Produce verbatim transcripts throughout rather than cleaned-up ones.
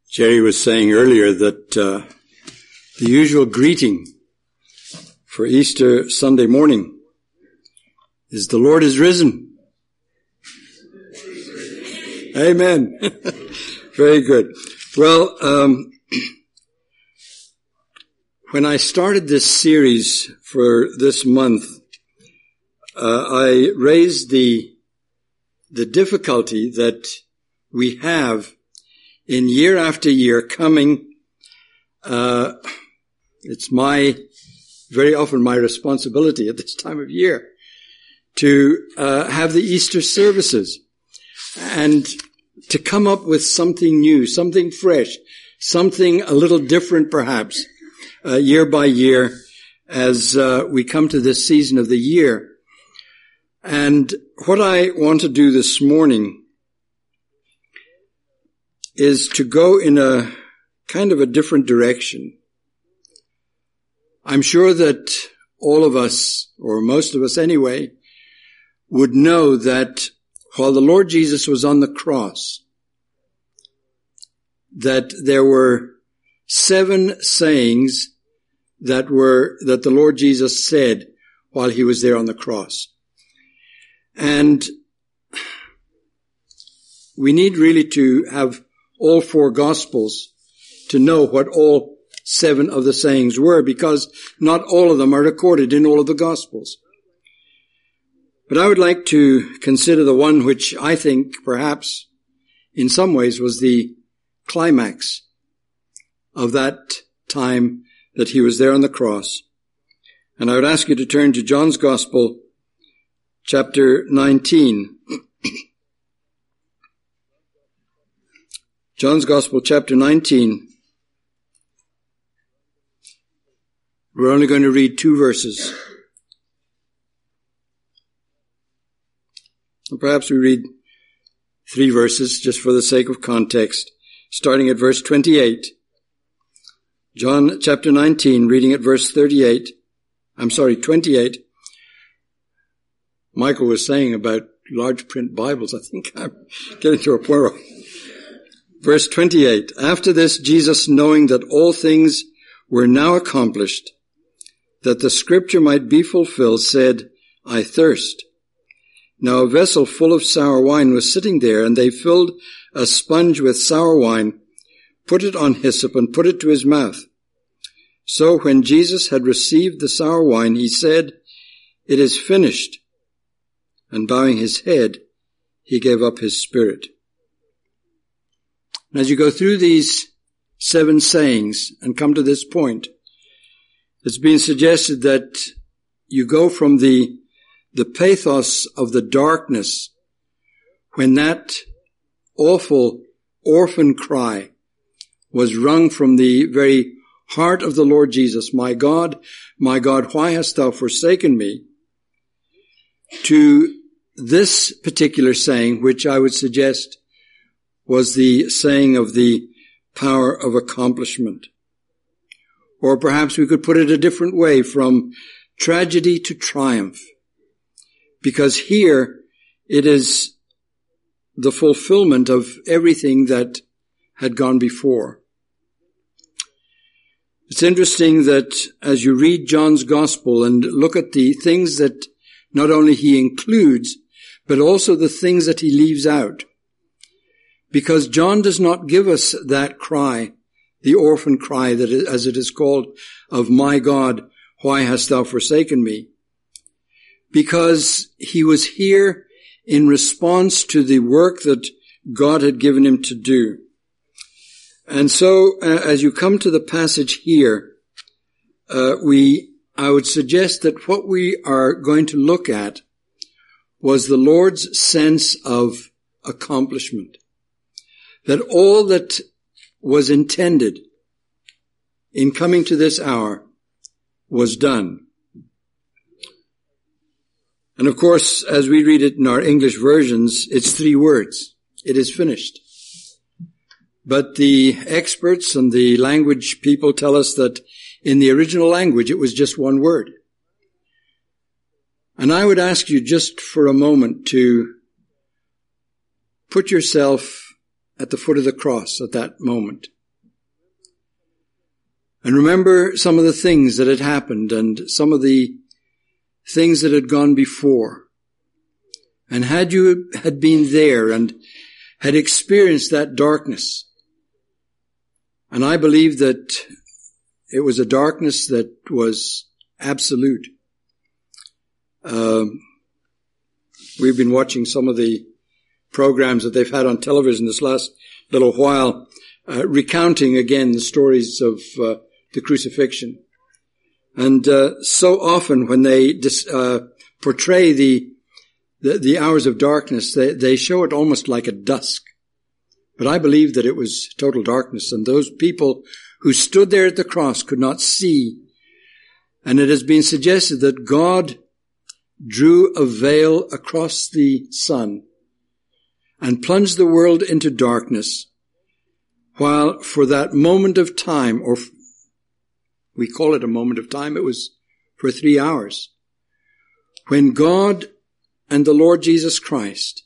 Jerry was saying earlier that uh, the usual greeting for Easter Sunday morning is the Lord is risen. Amen. Very good. Well, um, when I started this series for this month, uh, I raised the the difficulty that we have in year after year coming. Uh, it's my, very often my responsibility at this time of year to uh, have the Easter services and to come up with something new, something fresh, something a little different perhaps, uh, year by year as uh, we come to this season of the year. And what I want to do this morning is to go in a kind of a different direction. I'm sure that all of us, or most of us anyway, would know that while the Lord Jesus was on the cross, that there were seven sayings that were, that the Lord Jesus said while he was there on the cross. And we need really to have all four Gospels to know what all seven of the sayings were, because not all of them are recorded in all of the Gospels. But I would like to consider the one which I think perhaps in some ways was the climax of that time that he was there on the cross. And I would ask you to turn to John's Gospel, chapter nineteen. John's Gospel, chapter nineteen. We're only going to read two verses. Or perhaps we read three verses just for the sake of context, starting at verse twenty-eight. John chapter nineteen, reading at verse thirty-eight. I'm sorry, twenty-eight. Michael was saying about large print Bibles. I think I'm getting to a point. Verse twenty-eight. After this, Jesus, knowing that all things were now accomplished, that the scripture might be fulfilled, said, I thirst. Now a vessel full of sour wine was sitting there, and they filled a sponge with sour wine, put it on hyssop, and put it to his mouth. So when Jesus had received the sour wine, he said, It is finished. And bowing his head, he gave up his spirit. And as you go through these seven sayings and come to this point, it's been suggested that you go from the the pathos of the darkness when that awful orphan cry was wrung from the very heart of the Lord Jesus, My God, my God, why hast thou forsaken me? To this particular saying, which I would suggest was the saying of the power of accomplishment. Or perhaps we could put it a different way, from tragedy to triumph. Because here it is the fulfillment of everything that had gone before. It's interesting that as you read John's Gospel and look at the things that not only he includes, but also the things that he leaves out. Because John does not give us that cry, the orphan cry, that as it is called, of my God, why hast thou forsaken me? Because he was here in response to the work that God had given him to do. And so, uh, as you come to the passage here, uh, we, I would suggest that what we are going to look at was the Lord's sense of accomplishment. That all that was intended in coming to this hour was done. And of course, as we read it in our English versions, it's three words. It is finished. But the experts and the language people tell us that in the original language, it was just one word. And I would ask you just for a moment to put yourself at the foot of the cross at that moment. And remember some of the things that had happened and some of the things that had gone before. And had you had been there and had experienced that darkness, and I believe that it was a darkness that was absolute. Um, we've been watching some of the programs that they've had on television this last little while, uh, recounting again the stories of uh, the crucifixion. And uh, so often when they dis, uh, portray the, the the hours of darkness, they, they show it almost like a dusk. But I believe that it was total darkness, and those people who stood there at the cross could not see. And it has been suggested that God drew a veil across the sun and plunged the world into darkness, while for that moment of time, or we call it a moment of time, it was for three hours, when God and the Lord Jesus Christ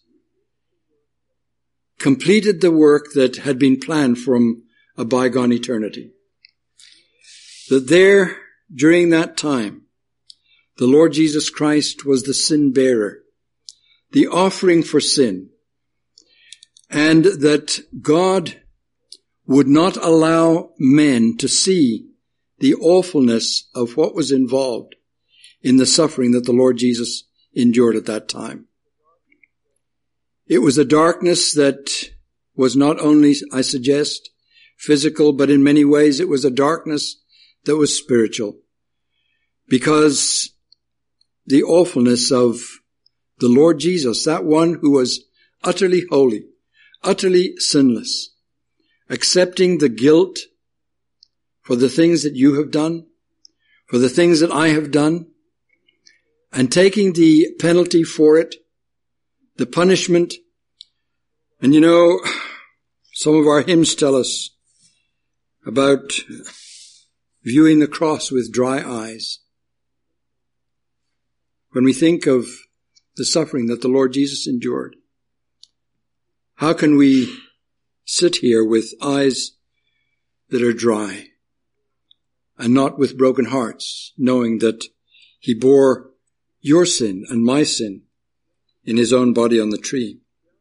completed the work that had been planned from a bygone eternity. That there, during that time, the Lord Jesus Christ was the sin bearer, the offering for sin, and that God would not allow men to see the awfulness of what was involved in the suffering that the Lord Jesus endured at that time. It was a darkness that was not only, I suggest, physical, but in many ways it was a darkness that was spiritual, because the awfulness of the Lord Jesus, that one who was utterly holy, utterly sinless, accepting the guilt for the things that you have done, for the things that I have done, and taking the penalty for it, the punishment. And you know, some of our hymns tell us about viewing the cross with dry eyes. When we think of the suffering that the Lord Jesus endured, how can we sit here with eyes that are dry and not with broken hearts, knowing that he bore your sin and my sin in his own body on the tree?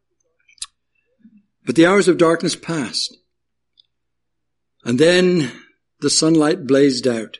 But the hours of darkness passed, and then the sunlight blazed out.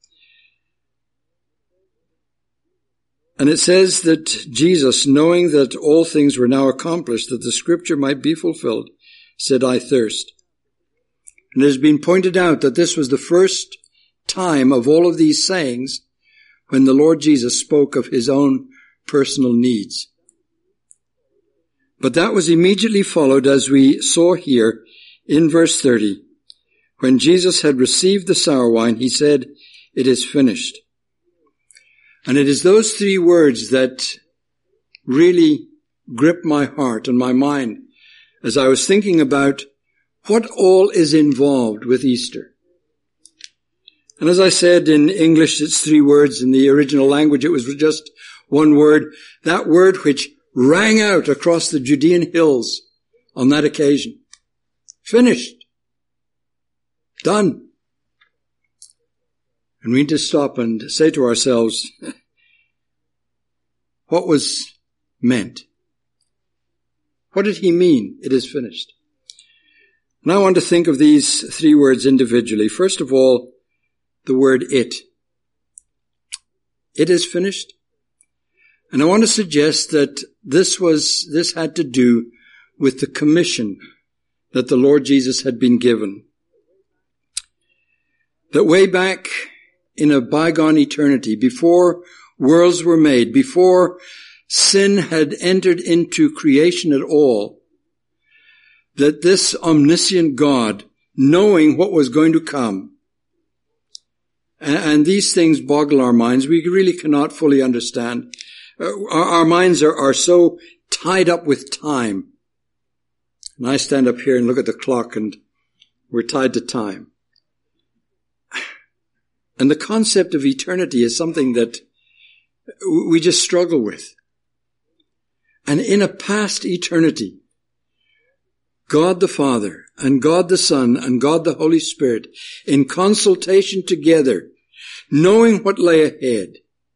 And it says that Jesus, knowing that all things were now accomplished, that the scripture might be fulfilled, said, I thirst. And it has been pointed out that this was the first time of all of these sayings when the Lord Jesus spoke of his own personal needs. But that was immediately followed, as we saw here in verse thirty. When Jesus had received the sour wine, he said, it is finished. And it is those three words that really grip my heart and my mind as I was thinking about what all is involved with Easter. And as I said, in English, it's three words. In the original language, it was just one word. That word which rang out across the Judean hills on that occasion. Finished. Done. And we need to stop and say to ourselves, what was meant? What did he mean, it is finished? And I want to think of these three words individually. First of all, the word it. It is finished. And I want to suggest that this was, this had to do with the commission that the Lord Jesus had been given. That way back in a bygone eternity, before worlds were made, before sin had entered into creation at all, that this omniscient God, knowing what was going to come, and, and these things boggle our minds, we really cannot fully understand. Uh, our, our minds are, are so tied up with time. And I stand up here and look at the clock and we're tied to time. And the concept of eternity is something that we just struggle with. And in a past eternity, God the Father and God the Son and God the Holy Spirit, in consultation together, knowing what lay ahead,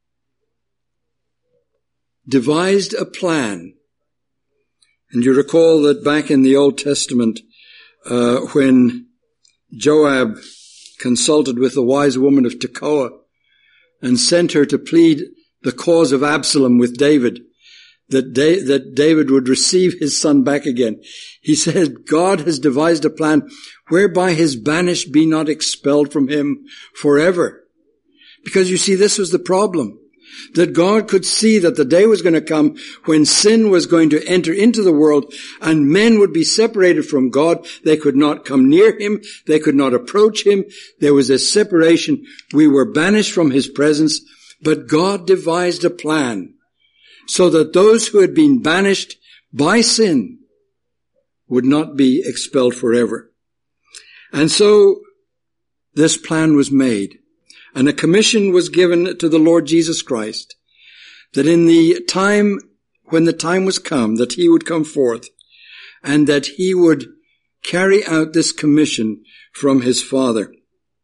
devised a plan. And you recall that back in the Old Testament, uh, when Joab consulted with the wise woman of Tekoa and sent her to plead the cause of Absalom with David, that, da- that David would receive his son back again. He said, God has devised a plan whereby his banished be not expelled from him forever. Because you see, this was the problem. That God could see that the day was going to come when sin was going to enter into the world and men would be separated from God. They could not come near him. They could not approach him. There was a separation. We were banished from his presence. But God devised a plan so that those who had been banished by sin would not be expelled forever. And so this plan was made. And a commission was given to the Lord Jesus Christ that in the time, when the time was come, that he would come forth and that he would carry out this commission from his Father.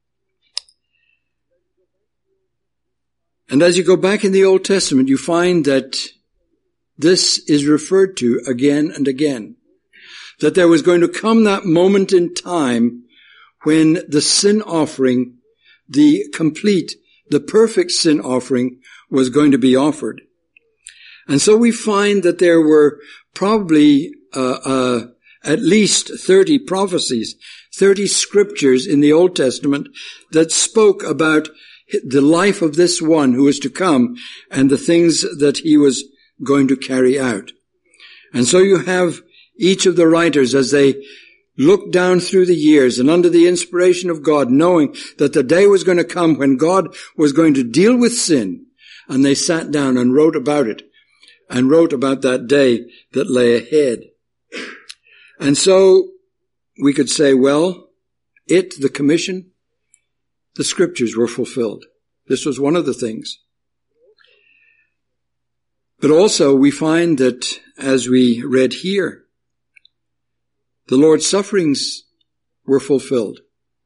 And as you go back in the Old Testament, you find that this is referred to again and again. That there was going to come that moment in time when the sin offering, the complete, the perfect sin offering was going to be offered. And so we find that there were probably uh, uh, at least thirty prophecies, thirty scriptures in the Old Testament that spoke about the life of this one who was to come and the things that he was going to carry out. And so you have each of the writers as they look down through the years and under the inspiration of God, knowing that the day was going to come when God was going to deal with sin. And they sat down and wrote about it and wrote about that day that lay ahead. And so we could say, well, it, the commission, the scriptures were fulfilled. This was one of the things. But also we find that as we read here, the Lord's sufferings were fulfilled.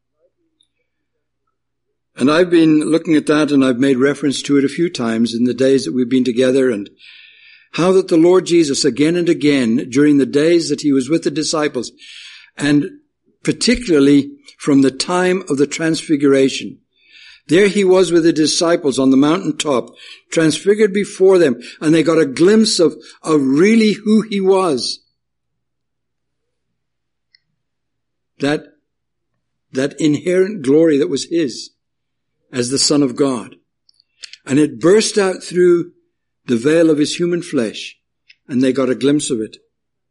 And I've been looking at that and I've made reference to it a few times in the days that we've been together, and how that the Lord Jesus again and again during the days that he was with the disciples, and particularly from the time of the transfiguration, there he was with the disciples on the mountaintop, transfigured before them, and they got a glimpse of, of really who he was. That, that inherent glory that was his as the Son of God. And it burst out through the veil of his human flesh, and they got a glimpse of it.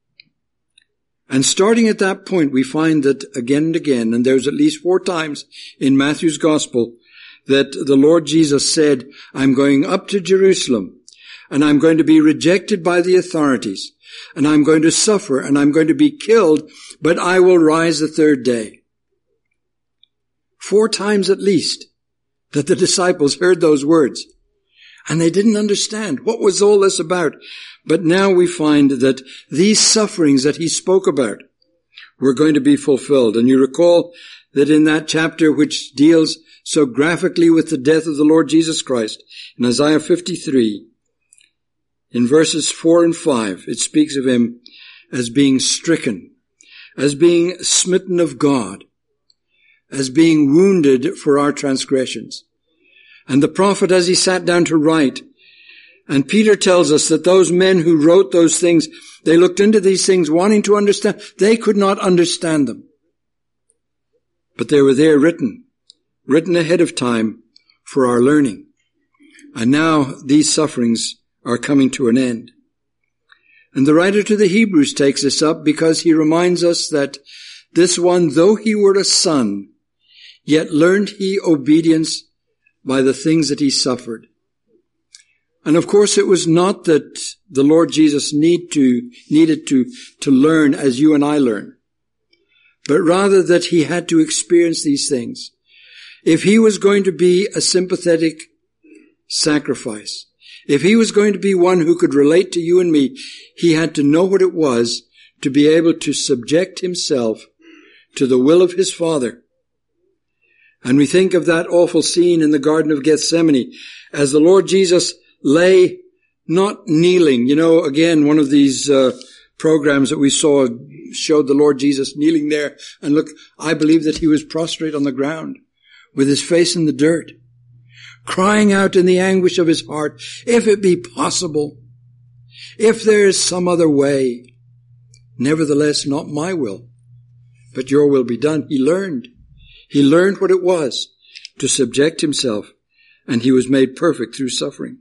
And starting at that point, we find that again and again, and there's at least four times in Matthew's Gospel, that the Lord Jesus said, I'm going up to Jerusalem, and I'm going to be rejected by the authorities, and I'm going to suffer, and I'm going to be killed, but I will rise the third day. Four times at least that the disciples heard those words, and they didn't understand what was all this about. But now we find that these sufferings that he spoke about were going to be fulfilled. And you recall that in that chapter which deals so graphically with the death of the Lord Jesus Christ, in Isaiah fifty-three, in verses four and five, it speaks of him as being stricken, as being smitten of God, as being wounded for our transgressions. And the prophet, as he sat down to write, and Peter tells us that those men who wrote those things, they looked into these things wanting to understand. They could not understand them. But they were there written, written ahead of time for our learning. And now these sufferings are coming to an end. And the writer to the Hebrews takes this up because he reminds us that this one, though he were a son, yet learned he obedience by the things that he suffered. And of course it was not that the Lord Jesus need to, needed to, to learn as you and I learn, but rather that he had to experience these things. If he was going to be a sympathetic sacrifice, if he was going to be one who could relate to you and me, he had to know what it was to be able to subject himself to the will of his Father. And we think of that awful scene in the Garden of Gethsemane as the Lord Jesus lay not kneeling. You know, again, one of these uh, programs that we saw showed the Lord Jesus kneeling there. And look, I believe that he was prostrate on the ground with his face in the dirt, crying out in the anguish of his heart, if it be possible, if there is some other way, nevertheless, not my will, but your will be done. He learned. He learned what it was to subject himself, and he was made perfect through suffering.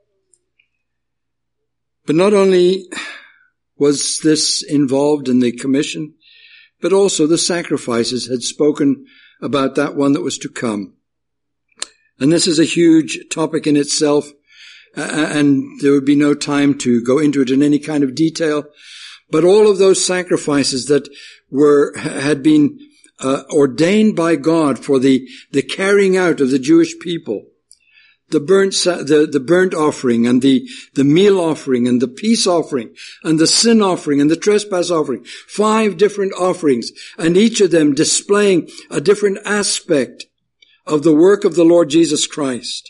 But not only was this involved in the commission, but also the sacrifices had spoken about that one that was to come. And this is a huge topic in itself, and there would be no time to go into it in any kind of detail. But all of those sacrifices that were, had been uh, ordained by God for the, the carrying out of the Jewish people, the burnt, the, the burnt offering and the, the meal offering and the peace offering and the sin offering and the trespass offering, five different offerings, and each of them displaying a different aspect of the work of the Lord Jesus Christ.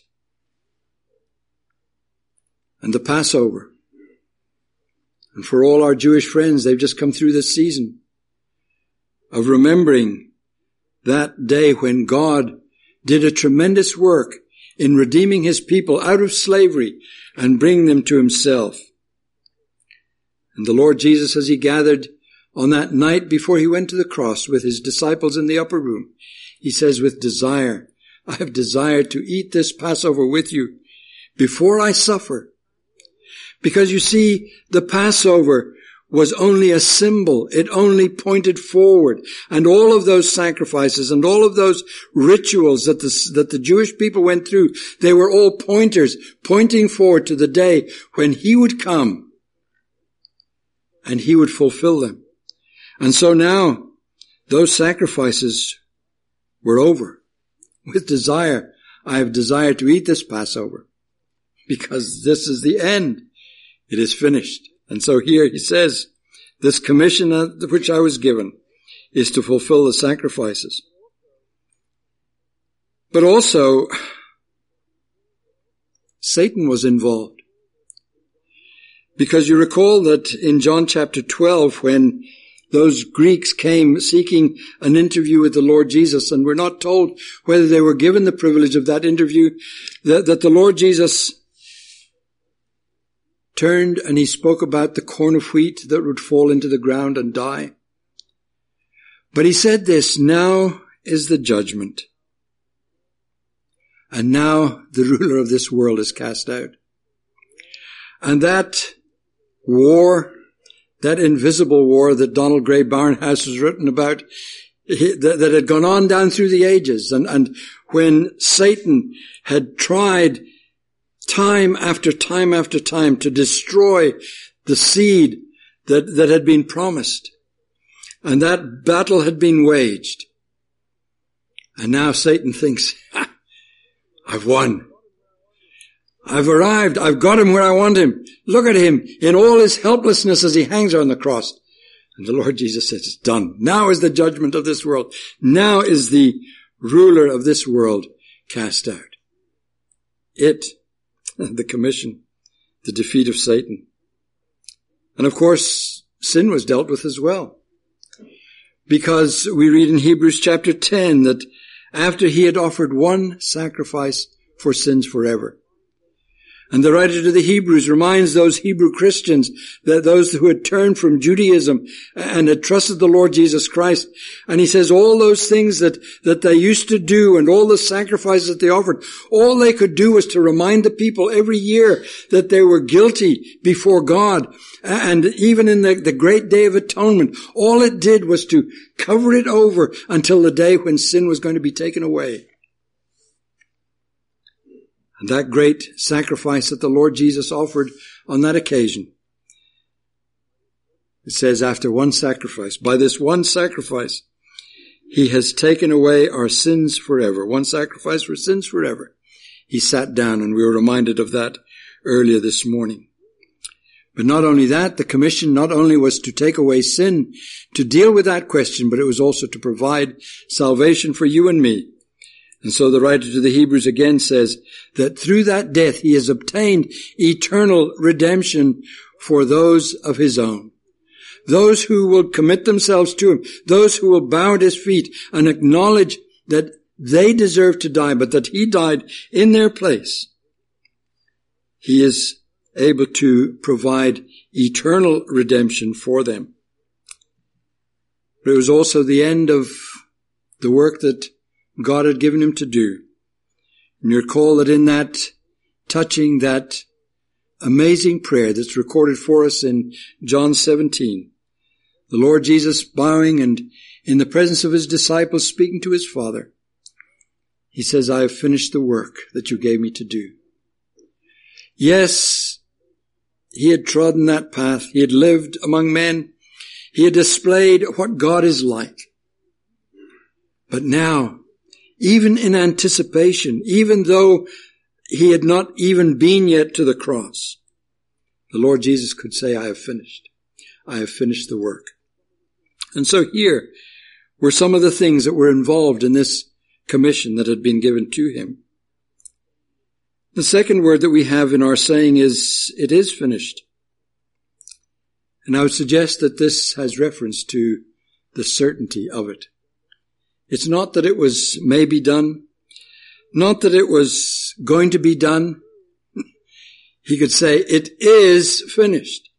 And the Passover. And for all our Jewish friends, they've just come through this season of remembering that day when God did a tremendous work in redeeming his people out of slavery and bringing them to himself. And the Lord Jesus, as he gathered on that night before he went to the cross with his disciples in the upper room, he says, with desire, I have desired to eat this Passover with you before I suffer. Because you see, the Passover was only a symbol. It only pointed forward. And all of those sacrifices and all of those rituals that the, that the Jewish people went through, they were all pointers, pointing forward to the day when he would come and he would fulfill them. And so now, those sacrifices were over. With desire, I have desired to eat this Passover, because this is the end. It is finished. And so here he says, this commission which I was given is to fulfill the sacrifices. But also, Satan was involved. Because you recall that in John chapter twelve, when those Greeks came seeking an interview with the Lord Jesus, and we're not told whether they were given the privilege of that interview, that, that the Lord Jesus turned and he spoke about the corn of wheat that would fall into the ground and die. But he said this, now is the judgment. And now the ruler of this world is cast out. And that war, that invisible war that Donald Gray Barnhouse has written about, that, that had gone on down through the ages, and, and when Satan had tried time after time after time to destroy the seed that, that had been promised. And that battle had been waged. And now Satan thinks, ha, I've won. I've arrived. I've got him where I want him. Look at him in all his helplessness as he hangs on the cross. And the Lord Jesus says, it's done. Now is the judgment of this world. Now is the ruler of this world cast out. It the commission, the defeat of Satan. And of course, sin was dealt with as well. Because we read in Hebrews chapter ten that after he had offered one sacrifice for sins forever. And the writer to the Hebrews reminds those Hebrew Christians, that those who had turned from Judaism and had trusted the Lord Jesus Christ. And he says all those things that, that they used to do and all the sacrifices that they offered, all they could do was to remind the people every year that they were guilty before God. And even in the, the great day of atonement, all it did was to cover it over until the day when sin was going to be taken away. And that great sacrifice that the Lord Jesus offered on that occasion, it says after one sacrifice, by this one sacrifice, he has taken away our sins forever. One sacrifice for sins forever. He sat down, and we were reminded of that earlier this morning. But not only that, the commission not only was to take away sin, to deal with that question, but it was also to provide salvation for you and me. And so the writer to the Hebrews again says that through that death he has obtained eternal redemption for those of his own. Those who will commit themselves to him, those who will bow at his feet and acknowledge that they deserve to die, but that he died in their place. He is able to provide eternal redemption for them. But it was also the end of the work that God had given him to do. And you recall that in that touching, that amazing prayer that's recorded for us in John seventeen, the Lord Jesus bowing and in the presence of his disciples speaking to his Father, he says, I have finished the work that you gave me to do. Yes, he had trodden that path. He had lived among men. He had displayed what God is like. But now, even in anticipation, even though he had not even been yet to the cross, the Lord Jesus could say, I have finished. I have finished the work. And so here were some of the things that were involved in this commission that had been given to him. The second word that we have in our saying is, it is finished. And I would suggest that this has reference to the certainty of it. It's not that it was maybe done, not that it was going to be done. He could say, it is finished.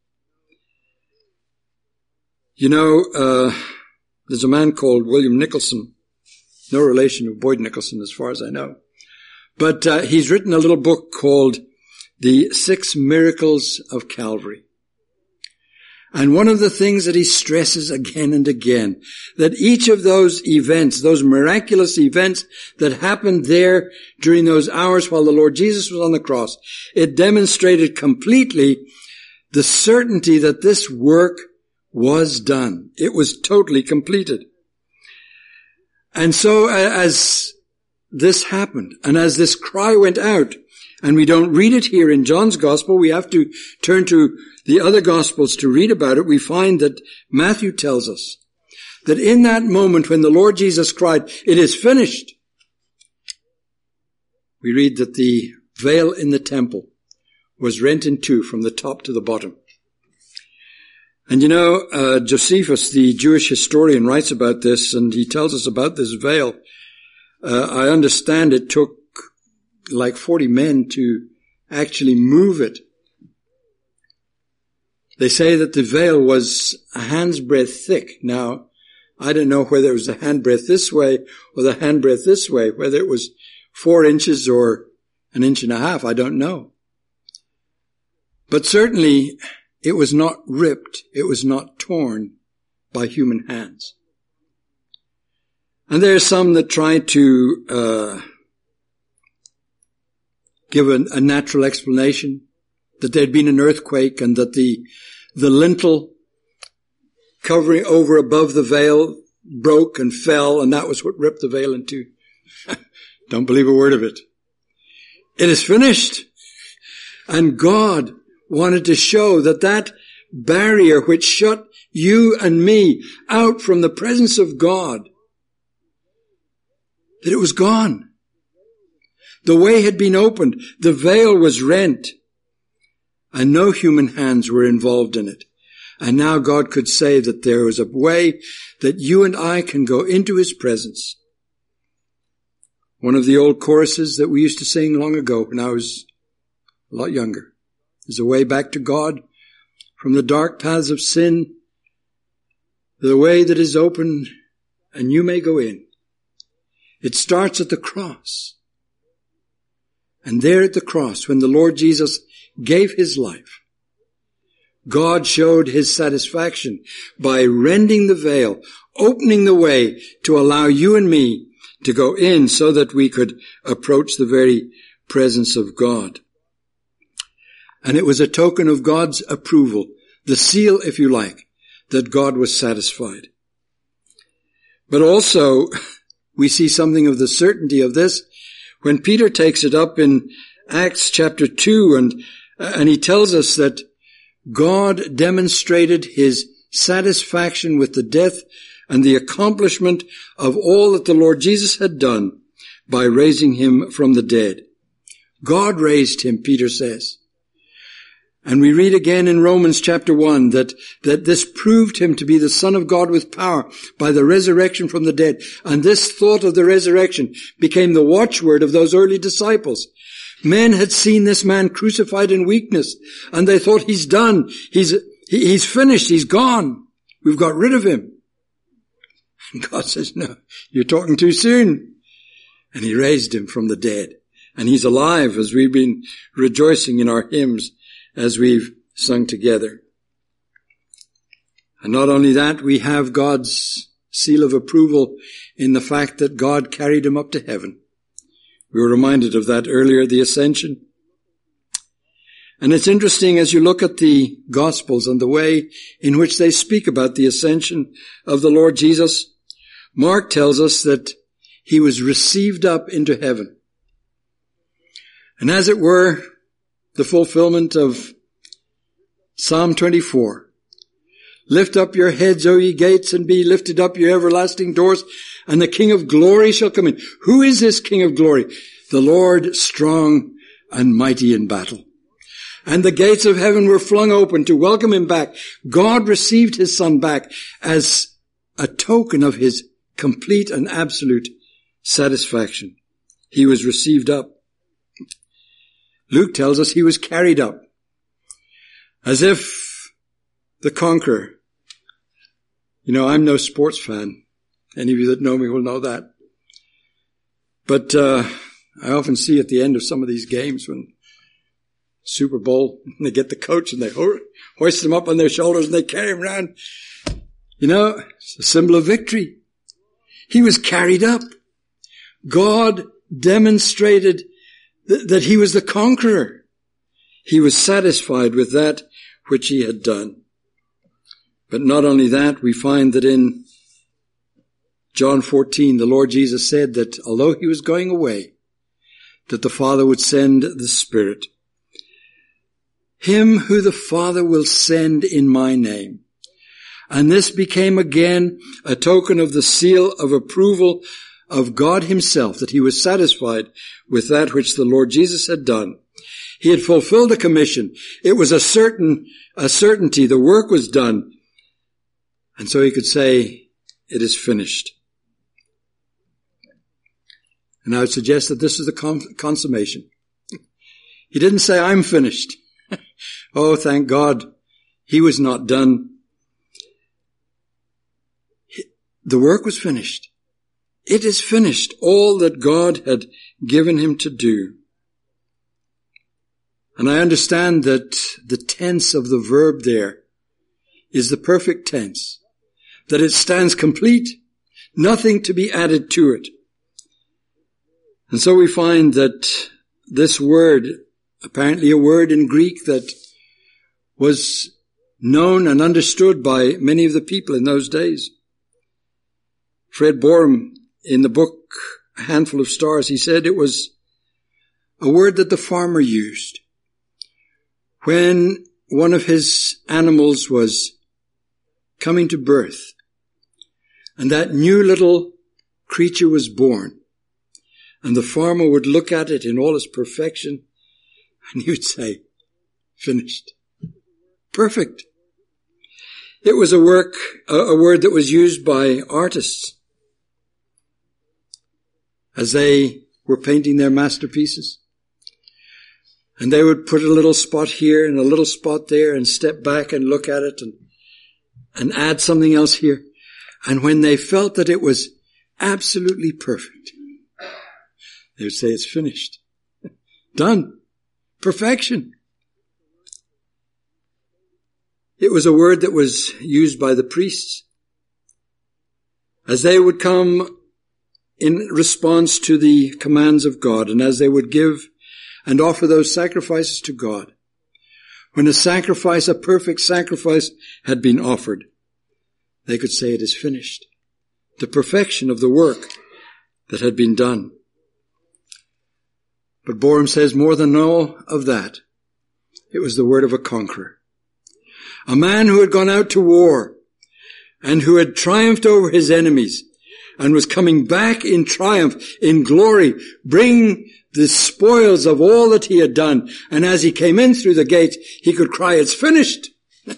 You know, uh, there's a man called William Nicholson, no relation of Boyd Nicholson as far as I know. But uh, he's written a little book called The Six Miracles of Calvary. And one of the things that he stresses again and again, that each of those events, those miraculous events that happened there during those hours while the Lord Jesus was on the cross, it demonstrated completely the certainty that this work was done. It was totally completed. And so as this happened, and as this cry went out, and we don't read it here in John's Gospel, we have to turn to the other Gospels to read about it, we find that Matthew tells us that in that moment when the Lord Jesus cried, it is finished, we read that the veil in the temple was rent in two from the top to the bottom. And you know, uh, Josephus, the Jewish historian, writes about this, and he tells us about this veil. Uh, I understand it took like forty men to actually move it. They say that the veil was a hand's breadth thick. Now, I don't know whether it was a handbreadth this way or the handbreadth this way, whether it was four inches or an inch and a half, I don't know. But certainly, it was not ripped, it was not torn by human hands. And there are some that try to uh give a, a natural explanation, that there had been an earthquake and that the the lintel covering over above the veil broke and fell, and that was what ripped the veil in two. Don't believe a word of it. It is finished. And God wanted to show that that barrier which shut you and me out from the presence of God, that it was gone. The way had been opened. The veil was rent. And no human hands were involved in it. And now God could say that there was a way that you and I can go into his presence. One of the old choruses that we used to sing long ago when I was a lot younger. There's a way back to God from the dark paths of sin. The way that is open and you may go in. It starts at the cross. And there at the cross, when the Lord Jesus gave his life, God showed his satisfaction by rending the veil, opening the way to allow you and me to go in so that we could approach the very presence of God. And it was a token of God's approval, the seal, if you like, that God was satisfied. But also, we see something of the certainty of this when Peter takes it up in Acts chapter two, and and he tells us that God demonstrated his satisfaction with the death and the accomplishment of all that the Lord Jesus had done by raising him from the dead. God raised him, Peter says. And we read again in Romans chapter one that, that this proved him to be the Son of God with power by the resurrection from the dead. And this thought of the resurrection became the watchword of those early disciples. Men had seen this man crucified in weakness, and they thought, he's done. He's, he, he's finished. He's gone. We've got rid of him. And God says, no, you're talking too soon. And he raised him from the dead. And he's alive, as we've been rejoicing in our hymns as we've sung together. And not only that, we have God's seal of approval in the fact that God carried him up to heaven. We were reminded of that earlier, the ascension. And it's interesting as you look at the Gospels and the way in which they speak about the ascension of the Lord Jesus. Mark tells us that he was received up into heaven. And as it were, the fulfillment of Psalm twenty-four. Lift up your heads, O ye gates, and be lifted up your everlasting doors, and the King of glory shall come in. Who is this King of glory? The Lord strong and mighty in battle. And the gates of heaven were flung open to welcome him back. God received his Son back as a token of his complete and absolute satisfaction. He was received up. Luke tells us he was carried up, as if the conqueror. You know, I'm no sports fan. Any of you that know me will know that. But uh I often see at the end of some of these games when Super Bowl, they get the coach and they ho- hoist him up on their shoulders and they carry him around. You know, it's a symbol of victory. He was carried up. God demonstrated th- that he was the conqueror. He was satisfied with that which he had done. But not only that, we find that in John fourteen, the Lord Jesus said that although he was going away, that the Father would send the Spirit. Him who the Father will send in my name. And this became again a token of the seal of approval of God himself, that he was satisfied with that which the Lord Jesus had done. He had fulfilled a commission. It was a certain, a certainty. The work was done. And so he could say, it is finished. And I would suggest that this is the consummation. He didn't say, I'm finished. Oh, thank God. He was not done. The work was finished. It is finished. All that God had given him to do. And I understand that the tense of the verb there is the perfect tense. That it stands complete, nothing to be added to it. And so we find that this word, apparently a word in Greek that was known and understood by many of the people in those days. Fred Borum, in the book A Handful of Stars, he said it was a word that the farmer used when one of his animals was coming to birth, and that new little creature was born. And the farmer would look at it in all its perfection, and he would say, finished. Perfect. It was a work, a, a word that was used by artists as they were painting their masterpieces. And they would put a little spot here and a little spot there and step back and look at it and, and add something else here. And when they felt that it was absolutely perfect, they would say, it's finished. Done. Perfection. It was a word that was used by the priests as they would come in response to the commands of God, and as they would give and offer those sacrifices to God. When a sacrifice, a perfect sacrifice, had been offered, they could say it is finished. The perfection of the work that had been done. But Borum says more than all of that, it was the word of a conqueror. a man who had gone out to war and who had triumphed over his enemies and was coming back in triumph, in glory, bring the spoils of all that he had done. And as he came in through the gate, he could cry, it's finished.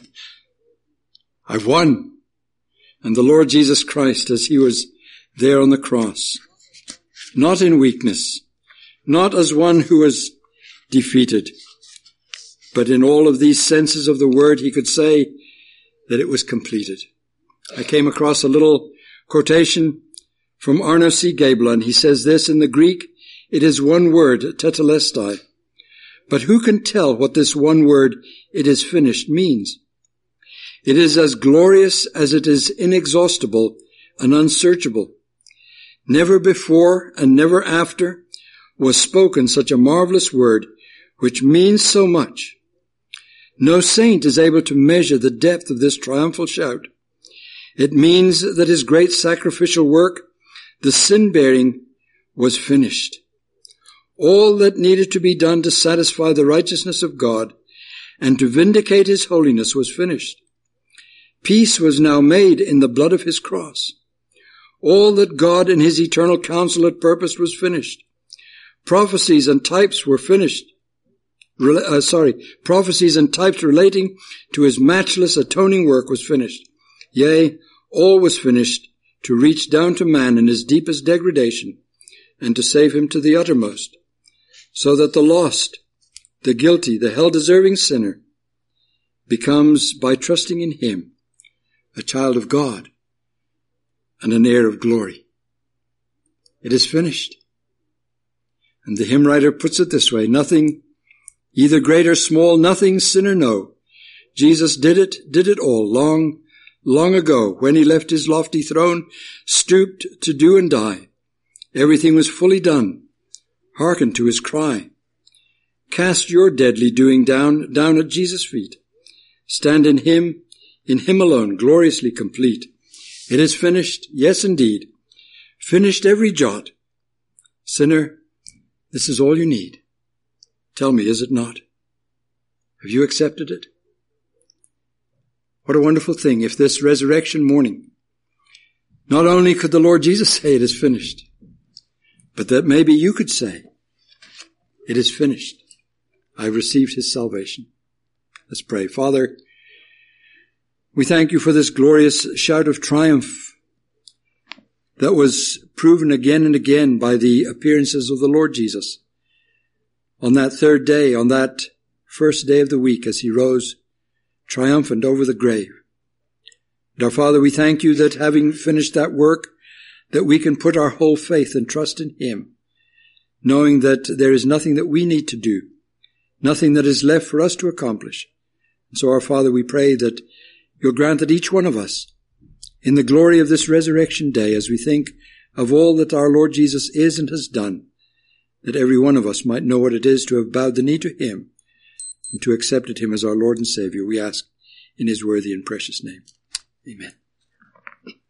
I've won. And the Lord Jesus Christ, as he was there on the cross, not in weakness, not as one who was defeated, but in all of these senses of the word, he could say that it was completed. I came across a little quotation from Arno C. Gable, and he says this, in the Greek, it is one word, tetelestai. But who can tell what this one word, it is finished, means? It is as glorious as it is inexhaustible and unsearchable. Never before and never after was spoken such a marvelous word, which means so much. No saint is able to measure the depth of this triumphal shout. It means that his great sacrificial work, the sin-bearing, was finished. All that needed to be done to satisfy the righteousness of God and to vindicate his holiness was finished. Peace was now made in the blood of his cross. All that God in his eternal counsel had purposed was finished. Prophecies and types were finished. Uh, sorry, prophecies and types relating to his matchless atoning work was finished. Yea, all was finished to reach down to man in his deepest degradation and to save him to the uttermost, so that the lost, the guilty, the hell-deserving sinner becomes, by trusting in him, a child of God and an heir of glory. It is finished. And the hymn writer puts it this way, nothing, either great or small, nothing, sin or no. Jesus did it, did it all, long, long ago, when he left his lofty throne, stooped to do and die. Everything was fully done. Hearken to his cry. Cast your deadly doing down, down at Jesus' feet. Stand in him, in him alone, gloriously complete. It is finished, yes indeed. Finished every jot. Sinner, this is all you need. Tell me, is it not? Have you accepted it? What a wonderful thing if this resurrection morning, not only could the Lord Jesus say it is finished, but that maybe you could say, it is finished. I've received his salvation. Let's pray. Father, we thank you for this glorious shout of triumph that was proven again and again by the appearances of the Lord Jesus on that third day, on that first day of the week as he rose triumphant over the grave. And our Father, we thank you that having finished that work, that we can put our whole faith and trust in him, knowing that there is nothing that we need to do, nothing that is left for us to accomplish. And so, our Father, we pray that you'll grant that each one of us, in the glory of this resurrection day, as we think of all that our Lord Jesus is and has done, that every one of us might know what it is to have bowed the knee to him and to accepted him as our Lord and Savior. We ask in his worthy and precious name. Amen.